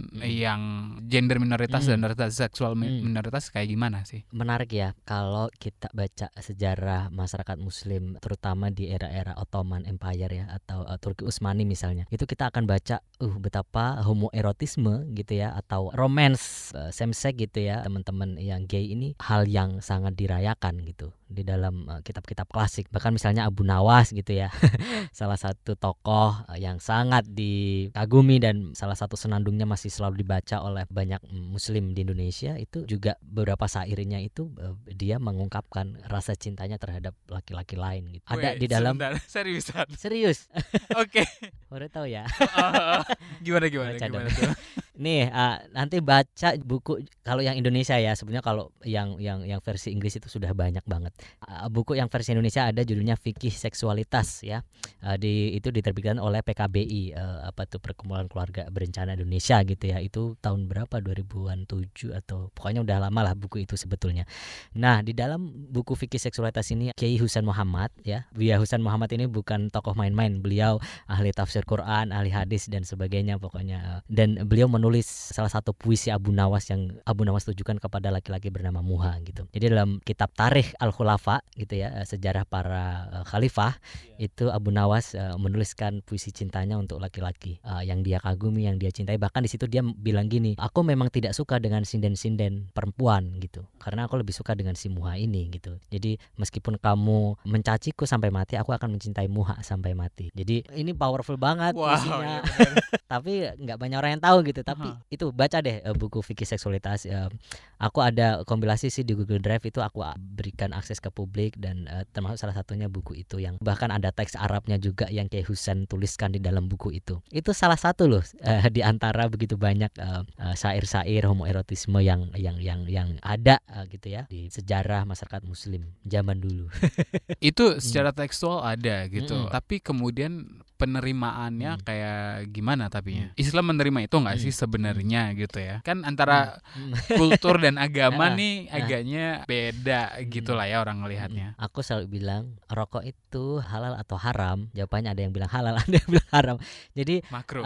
yang gender minoritas dan orientasi seksual minoritas kayak gimana sih? Menarik ya kalau kita baca sejarah masyarakat muslim terutama di era-era Ottoman Empire ya atau Turki Utsmani misalnya. Itu kita akan baca betapa homoerotisme gitu ya atau romance same sex gitu ya, teman-teman yang gay ini hal yang sangat dirayakan gitu di dalam kitab-kitab klasik. Bahkan misalnya Abu Nawas gitu ya. Salah satu tokoh yang sangat dikagumi dan salah satu senandungnya masih selalu dibaca oleh banyak muslim di Indonesia. Itu juga beberapa syairnya itu dia mengungkapkan rasa cintanya terhadap laki-laki lain gitu. Ada di dalam seriusan. Serius. Oke. Udah tahu ya. Gimana tuh? Nih nanti baca buku kalau yang Indonesia ya, sebenarnya kalau yang versi Inggris itu sudah banyak banget. Buku yang versi Indonesia ada judulnya Fikih Seksualitas ya. Itu diterbitkan oleh PKBI Perkumpulan Keluarga Berencana Indonesia gitu ya. Itu tahun berapa 2007 atau pokoknya udah lama lah buku itu sebetulnya. Nah, di dalam buku Fikih Seksualitas ini Kiai Husain Muhammad ya. Buya Husain Muhammad ini bukan tokoh main-main. Beliau ahli tafsir Quran, ahli hadis dan sebagainya pokoknya. Dan beliau menulis salah satu puisi Abu Nawas yang Abu Nawas tujukan kepada laki-laki bernama Muha gitu. Jadi dalam kitab Tarikh Al-Khulafa gitu ya, sejarah para khalifah, itu Abu Nawas menuliskan puisi cintanya untuk laki-laki yang dia kagumi, yang dia cintai. Bahkan di situ dia bilang gini, aku memang tidak suka dengan sinden-sinden perempuan gitu, karena aku lebih suka dengan si Muha ini gitu. Jadi meskipun kamu mencaciku sampai mati, aku akan mencintai Muha sampai mati. Jadi ini powerful banget puisinya. Tapi nggak banyak orang yang tahu gitu. Tapi itu baca deh buku Fikih Seksualitas. Aku ada kompilasi sih di Google Drive, itu aku berikan akses ke publik dan termasuk salah satunya buku itu yang bahkan ada teks Arabnya juga yang Kiai Husain tuliskan di dalam buku itu. Itu salah satu loh di antara begitu banyak syair-syair homoerotisme yang ada gitu ya di sejarah masyarakat muslim zaman dulu. Itu secara tekstual ada gitu. Tapi kemudian penerimaannya kayak gimana tapinya? Islam menerima itu nggak sih sebenarnya gitu ya? Kan antara kultur dan agama nih agaknya beda gitulah ya orang ngelihatnya. Aku selalu bilang rokok itu halal atau haram. Jawabannya ada yang bilang halal, ada yang bilang haram. Jadi makruh.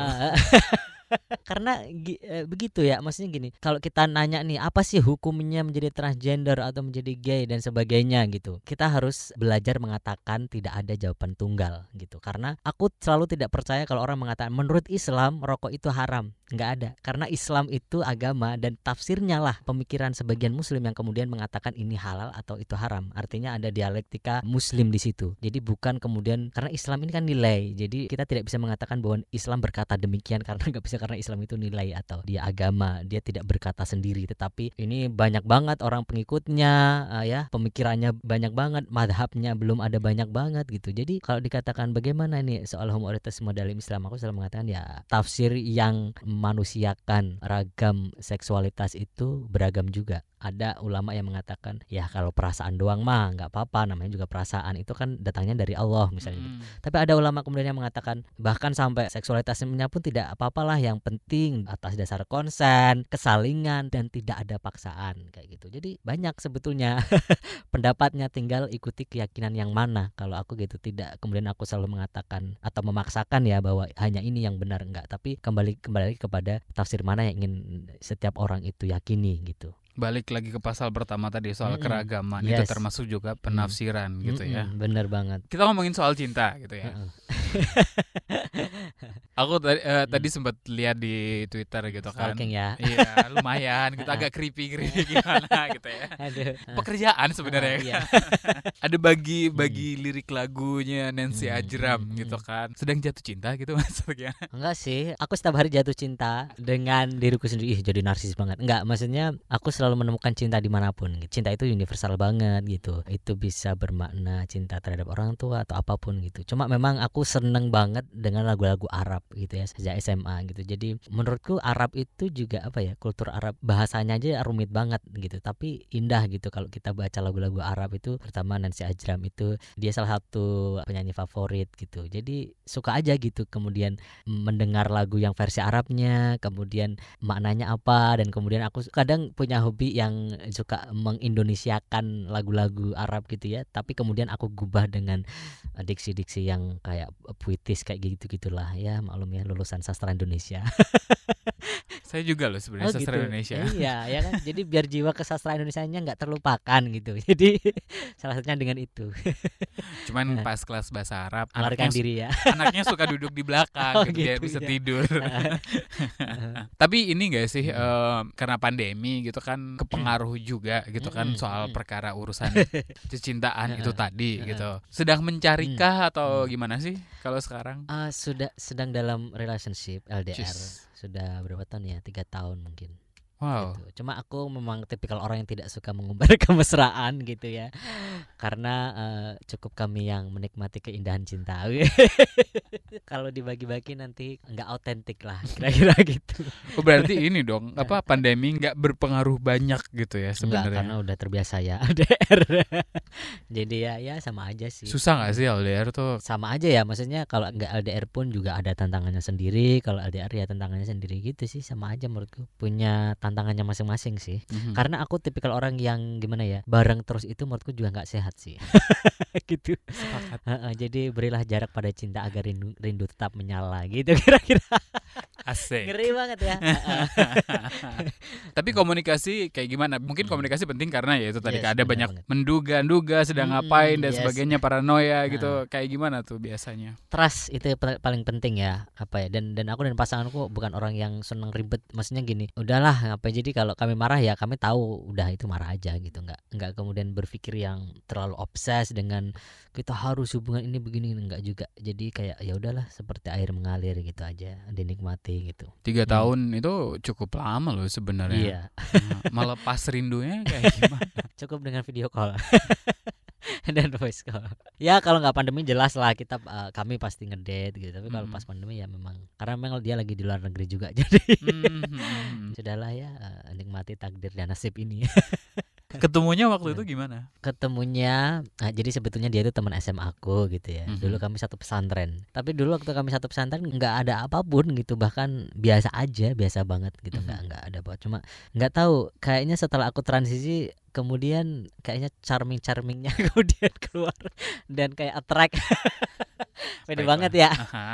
Karena begitu ya, maksudnya gini, kalau kita nanya nih apa sih hukumnya menjadi transgender atau menjadi gay dan sebagainya gitu, kita harus belajar mengatakan tidak ada jawaban tunggal gitu. Karena aku selalu tidak percaya kalau orang mengatakan menurut Islam rokok itu haram. Nggak ada, karena Islam itu agama dan tafsirnya lah pemikiran sebagian muslim yang kemudian mengatakan ini halal atau itu haram. Artinya ada dialektika muslim di situ. Jadi bukan kemudian, karena Islam ini kan nilai, jadi kita tidak bisa mengatakan bahwa Islam berkata demikian karena nggak bisa, karena Islam itu nilai atau dia agama, dia tidak berkata sendiri. Tetapi ini banyak banget orang pengikutnya ya, pemikirannya banyak banget, madhabnya belum ada banyak banget gitu. Jadi kalau dikatakan bagaimana nih soal homoerotisme dalam Islam, aku selalu mengatakan ya tafsir yang manusiakan ragam seksualitas itu beragam juga. Ada ulama yang mengatakan ya kalau perasaan doang mah nggak apa-apa, namanya juga perasaan, itu kan datangnya dari Allah misalnya gitu. Tapi ada ulama kemudian yang mengatakan bahkan sampai seksualitasnya pun tidak apa-apalah, yang penting atas dasar konsen, kesalingan dan tidak ada paksaan kayak gitu. Jadi banyak sebetulnya pendapatnya, tinggal ikuti keyakinan yang mana. Kalau aku gitu, tidak kemudian aku selalu mengatakan atau memaksakan ya bahwa hanya ini yang benar, enggak, tapi kembali lagi kepada tafsir mana yang ingin setiap orang itu yakini gitu. Balik lagi ke pasal pertama tadi soal keragaman, itu termasuk juga penafsiran gitu ya. Bener banget. Kita ngomongin soal cinta gitu ya. Aku tadi sempat lihat di Twitter gitu kan. Stalking ya. Iya, lumayan gitu, agak creepy gimana gitu ya. Aduh. Pekerjaan sebenarnya. Iya. Ada bagi lirik lagunya Nancy Ajram gitu kan. Sedang jatuh cinta gitu maksudnya. Enggak sih, aku setiap hari jatuh cinta dengan diriku sendiri. Jadi narsis banget. Enggak, maksudnya aku selalu menemukan cinta dimanapun. Cinta itu universal banget gitu. Itu bisa bermakna cinta terhadap orang tua atau apapun gitu. Cuma memang aku seneng banget dengan lagu-lagu Arab Arab gitu ya sejak SMA gitu. Jadi menurutku Arab itu juga apa ya, kultur Arab bahasanya aja rumit banget gitu, tapi indah gitu kalau kita baca lagu-lagu Arab itu, pertama Nancy Ajram itu dia salah satu penyanyi favorit gitu. Jadi suka aja gitu kemudian mendengar lagu yang versi Arabnya, kemudian maknanya apa, dan kemudian aku kadang punya hobi yang suka mengindonesiakan lagu-lagu Arab gitu ya, tapi kemudian aku gubah dengan diksi-diksi yang kayak puitis kayak gitu-gitulah ya, maklum ya lulusan sastra Indonesia. Saya juga loh sebenarnya sastra gitu. Indonesia. Iya ya kan, jadi biar jiwa kesastra Indonesianya nggak terlupakan gitu. Jadi salah satunya dengan itu. Cuman pas kelas bahasa Arab Melarikan diri ya. anaknya suka duduk di belakang Oh, gitu, biar gitu, bisa ya. tidur. Tapi ini gak sih karena pandemi gitu kan kepengaruh juga gitu kan soal perkara urusan kecintaan itu tadi gitu. Sedang mencarikah atau gimana sih kalau sekarang? Sudah sedang dalam relationship LDR. Cus. Sudah berapa tahun ya? 3 tahun mungkin. Wow. Gitu. Cuma aku memang tipikal orang yang tidak suka mengumbar kemesraan gitu ya, karena cukup kami yang menikmati keindahan cinta. Kalau dibagi-bagi nanti nggak autentik lah, kira-kira gitu. Oh, berarti ini dong apa pandemi nggak berpengaruh banyak gitu ya Enggak, sebenarnya? karena udah terbiasa ya LDR. Jadi ya sama aja sih. Susah nggak sih LDR tuh? Sama aja ya, maksudnya kalau nggak LDR pun juga ada tantangannya sendiri, kalau LDR ya tantangannya sendiri gitu sih, sama aja menurutku, punya tantangannya masing-masing sih. Karena aku tipikal orang yang gimana ya, bareng terus itu menurutku juga nggak sehat sih. Gitu. Sepakat. Jadi berilah jarak pada cinta agar rindu tetap menyala gitu kira-kira. Asik. Ngeri banget ya. Tapi komunikasi kayak gimana? Mungkin komunikasi penting karena ya itu tadi Yes, ada benar banyak banget. menduga-duga sedang ngapain dan Yes. sebagainya, paranoia gitu. Kayak gimana tuh biasanya? Trust itu paling penting ya, apa ya, dan aku dan pasanganku bukan orang yang seneng ribet, maksudnya gini, udahlah ngapain, jadi kalau kami marah ya kami tahu udah itu marah aja gitu, nggak kemudian berpikir yang terlalu obses dengan kita harus hubungan ini begini, enggak juga. Jadi kayak ya udahlah seperti air mengalir gitu aja, dinikmati gitu. 3 tahun itu cukup lama loh sebenarnya. Iya. Melepas rindunya kayak gimana? Cukup dengan video call dan voice call. Ya kalau nggak pandemi jelas lah kita kami pasti ngedate gitu. Tapi kalau pas pandemi ya memang karena memang dia lagi di luar negeri juga, jadi sudahlah ya, nikmati takdir dan nasib ini. Ketemunya waktu itu gimana? Ketemunya jadi sebetulnya dia itu teman SMA aku gitu ya. Dulu kami satu pesantren. Tapi dulu waktu kami satu pesantren nggak ada apapun gitu, bahkan biasa aja, biasa banget gitu, nggak ada apa. Cuma nggak tahu, kayaknya setelah aku transisi kemudian kayaknya charmingnya kemudian keluar dan kayak attract. Pede banget ya.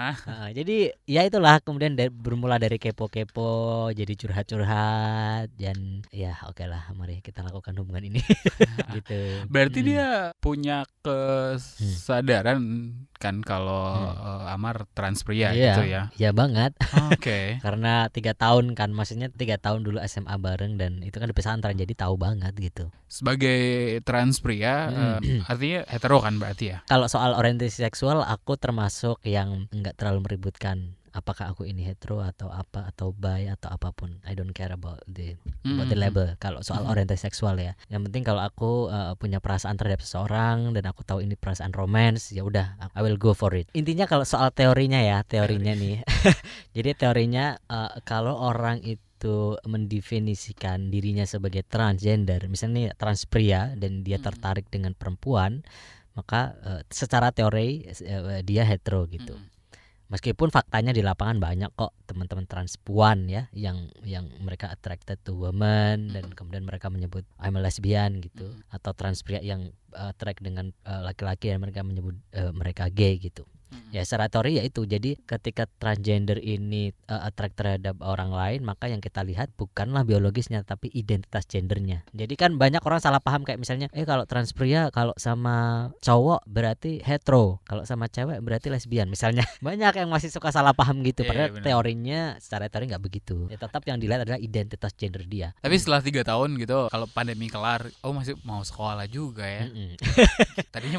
Jadi ya itulah, kemudian bermula dari kepo-kepo jadi curhat-curhat, dan ya oke lah, mari kita lakukan hubungan ini. Gitu. Berarti dia punya kesadaran kan kalau Amar trans pria gitu ya. Iya banget. Oke. Karena 3 tahun kan, maksudnya 3 tahun dulu SMA bareng, dan itu kan di pesantren, jadi tahu banget gitu. Sebagai trans pria artinya hetero kan berarti ya? Kalau soal orientasi seksual aku termasuk yang nggak terlalu meributkan apakah aku ini hetero atau apa atau bi atau apapun. I don't care about the label kalau soal orientasi seksual ya. Yang penting kalau aku punya perasaan terhadap seseorang dan aku tahu ini perasaan romance, ya udah I will go for it. Intinya kalau soal teorinya nih. Jadi teorinya kalau orang itu mendefinisikan dirinya sebagai transgender, misalnya trans pria dan dia tertarik dengan perempuan, maka secara teori dia hetero gitu. Meskipun faktanya di lapangan banyak kok teman-teman transpuan ya yang mereka attracted to women dan kemudian mereka menyebut I'm a lesbian gitu, atau trans pria yang attract dengan laki-laki dan mereka menyebut mereka gay gitu. Ya secara teori ya itu. Jadi ketika transgender ini attract terhadap orang lain, maka yang kita lihat bukanlah biologisnya tapi identitas gendernya. Jadi kan banyak orang salah paham, kayak misalnya kalau trans pria kalau sama cowok berarti hetero, kalau sama cewek berarti lesbian misalnya. Banyak yang masih suka salah paham gitu, padahal teorinya secara teori nggak begitu. Ya tetap yang dilihat adalah identitas gender dia. Tapi setelah 3 tahun gitu, kalau pandemi kelar, masih mau sekolah juga ya. Tadinya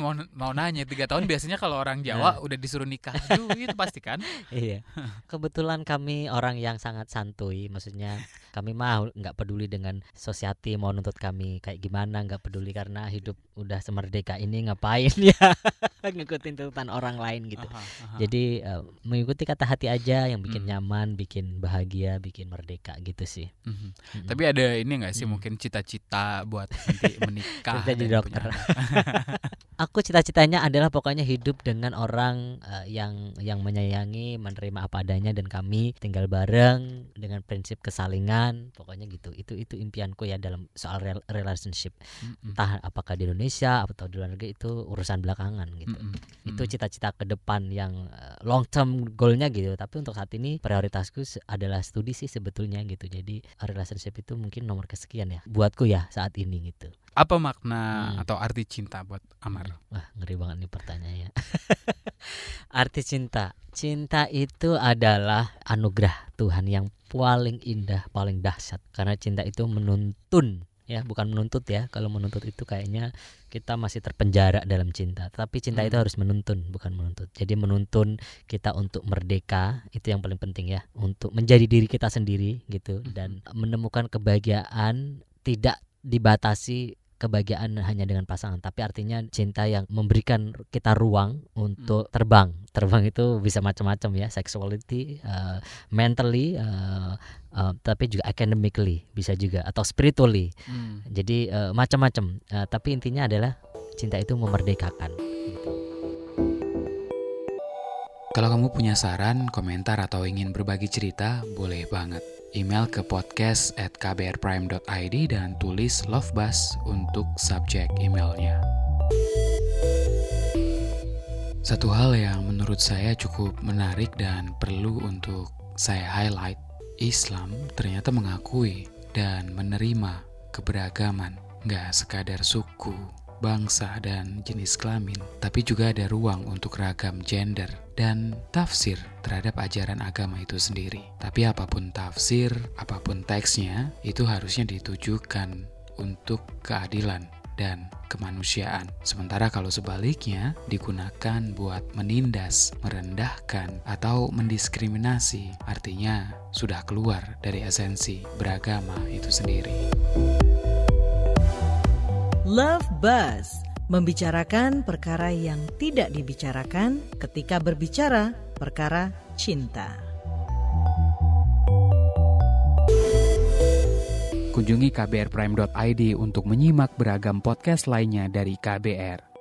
mau nanya 3 tahun biasanya kalau orang Jawa udah disuruh nikah. Aduh, itu pasti kan? Iya. Kebetulan kami orang yang sangat santuy, maksudnya kami mah nggak peduli dengan society mau nuntut kami kayak gimana, nggak peduli karena hidup udah semerdeka ini ngapain ya ngikutin tuntutan orang lain gitu. Jadi mengikuti kata hati aja yang bikin nyaman, bikin bahagia, bikin merdeka gitu sih. Tapi ada ini nggak sih mungkin cita-cita buat nanti menikah? Kita jadi dokter. Aku cita-citanya adalah pokoknya hidup dengan orang yang menyayangi, menerima apa adanya, dan kami tinggal bareng dengan prinsip kesalingan. Pokoknya gitu. Itu impianku ya dalam soal relationship. Entah apakah di Indonesia atau di luar negeri, itu urusan belakangan gitu. Itu cita-cita ke depan yang long term goalnya gitu. Tapi untuk saat ini prioritasku adalah studi sih sebetulnya gitu. Jadi relationship itu mungkin nomor kesekian ya buatku ya saat ini gitu. Apa makna atau arti cinta buat Amar? Wah, ngeri banget nih pertanyaannya. Arti cinta. Cinta itu adalah anugerah Tuhan yang paling indah, paling dahsyat. Karena cinta itu menuntun, ya, bukan menuntut ya. Kalau menuntut itu kayaknya kita masih terpenjara dalam cinta. Tapi cinta itu harus menuntun, bukan menuntut. Jadi menuntun kita untuk merdeka, itu yang paling penting ya. Untuk menjadi diri kita sendiri gitu. Dan menemukan kebahagiaan tidak dibatasi kebahagiaan hanya dengan pasangan, tapi artinya cinta yang memberikan kita ruang untuk terbang. Terbang itu bisa macam-macam ya, sexuality, mentally, tapi juga academically bisa juga, atau spiritually. Jadi macam-macam. Tapi intinya adalah cinta itu memerdekakan. Gitu. Kalau kamu punya saran, komentar, atau ingin berbagi cerita, boleh banget. Email ke podcast@kbrprime.id dan tulis Love Buzz untuk subjek emailnya. Satu hal yang menurut saya cukup menarik dan perlu untuk saya highlight, Islam ternyata mengakui dan menerima keberagaman, gak sekadar suku, bangsa, dan jenis kelamin, tapi juga ada ruang untuk ragam gender dan tafsir terhadap ajaran agama itu sendiri. Tapi apapun tafsir, apapun teksnya, itu harusnya ditujukan untuk keadilan dan kemanusiaan. Sementara kalau sebaliknya digunakan buat menindas, merendahkan, atau mendiskriminasi, artinya sudah keluar dari esensi beragama itu sendiri. Love Buzz, membicarakan perkara yang tidak dibicarakan ketika berbicara perkara cinta. Kunjungi kbrprime.id untuk menyimak beragam podcast lainnya dari KBR.